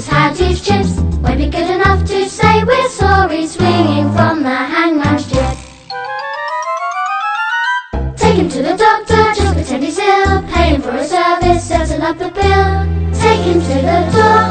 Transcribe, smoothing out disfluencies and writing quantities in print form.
he's had his chips, won't be good enough to say we're sorry, swinging from the hangman's jib. Take him to the doctor, just pretend he's ill, pay him for a service, settle up the bill. Take him to the doctor.